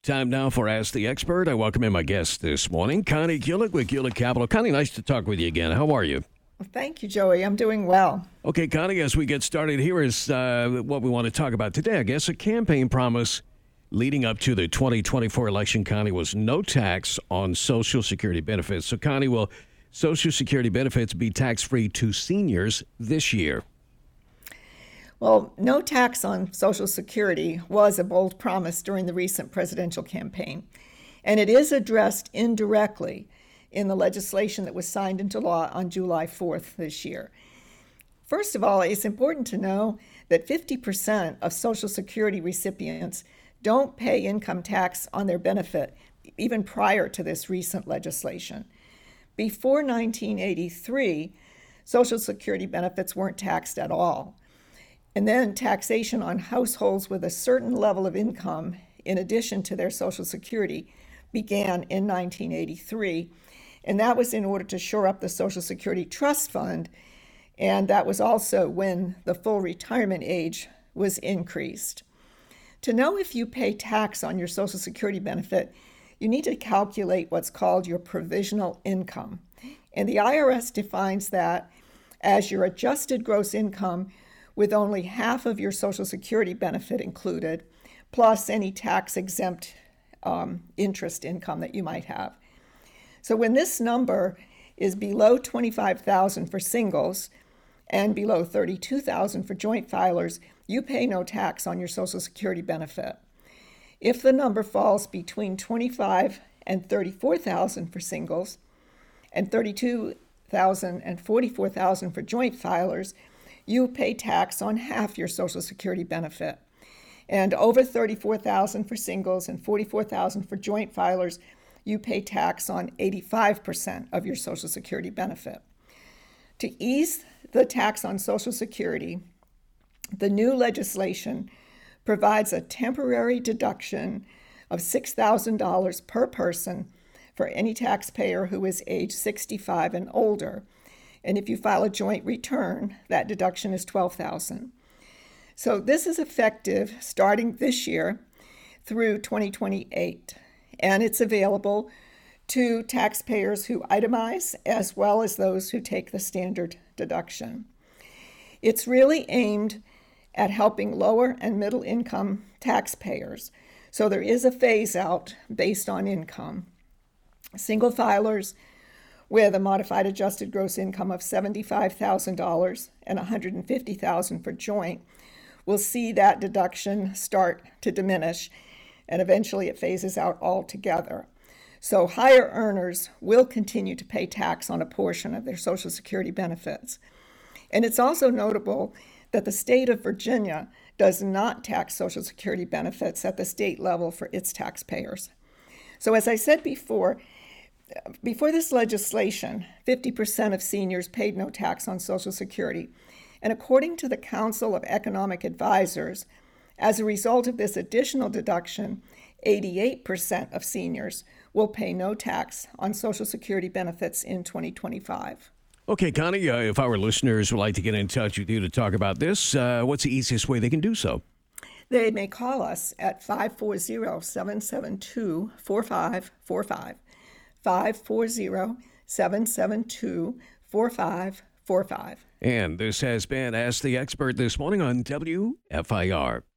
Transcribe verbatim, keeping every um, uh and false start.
Time now for Ask the Expert. I welcome in my guest this morning, Connie Gulick with Gulick Capital. Connie, nice to talk with you again. How are you? Well, thank you, Joey. I'm doing well. Okay, Connie, as we get started, here is uh, what we want to talk about today. I guess a campaign promise leading up to the twenty twenty-four election, Connie, was no tax on Social Security benefits. So, Connie, will Social Security benefits be tax-free to seniors this year? Well, no tax on Social Security was a bold promise during the recent presidential campaign, and it is addressed indirectly in the legislation that was signed into law on July fourth this year. First of all, it's important to know that fifty percent of Social Security recipients don't pay income tax on their benefit, even prior to this recent legislation. Before nineteen eighty-three, Social Security benefits weren't taxed at all. And then taxation on households with a certain level of income, in addition to their Social Security, began in nineteen eighty-three. And that was in order to shore up the Social Security Trust Fund. And that was also when the full retirement age was increased. To know if you pay tax on your Social Security benefit, you need to calculate what's called your provisional income. And the I R S defines that as your adjusted gross income with only half of your Social Security benefit included, plus any tax-exempt um, interest income that you might have. So when this number is below twenty-five thousand dollars for singles and below thirty-two thousand dollars for joint filers, you pay no tax on your Social Security benefit. If the number falls between twenty-five thousand dollars and thirty-four thousand dollars for singles and thirty-two thousand dollars and forty-four thousand dollars for joint filers, you pay tax on half your Social Security benefit. And over thirty-four thousand dollars for singles and forty-four thousand dollars for joint filers, you pay tax on eighty-five percent of your Social Security benefit. To ease the tax on Social Security, the new legislation provides a temporary deduction of six thousand dollars per person for any taxpayer who is age sixty-five and older. And if you file a joint return, that deduction is twelve thousand dollars. So this is effective starting this year through twenty twenty-eight. And it's available to taxpayers who itemize as well as those who take the standard deduction. It's really aimed at helping lower and middle income taxpayers. So there is a phase out based on income. Single filers with a modified adjusted gross income of seventy-five thousand dollars and one hundred fifty thousand dollars for joint will see that deduction start to diminish, and eventually it phases out altogether. So higher earners will continue to pay tax on a portion of their Social Security benefits. And it's also notable that the state of Virginia does not tax Social Security benefits at the state level for its taxpayers. So as I said before, Before this legislation, fifty percent of seniors paid no tax on Social Security. And according to the Council of Economic Advisors, as a result of this additional deduction, eighty-eight percent of seniors will pay no tax on Social Security benefits in twenty twenty-five. Okay, Connie, uh, if our listeners would like to get in touch with you to talk about this, uh, what's the easiest way they can do so? They may call us at five four zero, seven seven two, four five four five. five four zero, seven seven two, four five four five. And this has been Ask the Expert this morning on W F I R.